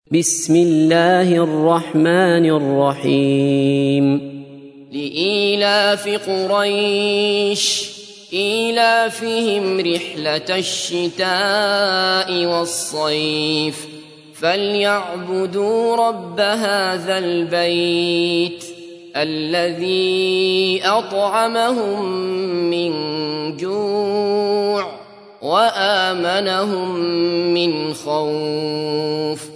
بسم الله الرحمن الرحيم لإيلاف قريش إيلافهم رحلة الشتاء والصيف فليعبدوا رب هذا البيت الذي أطعمهم من جوع وآمنهم من خوف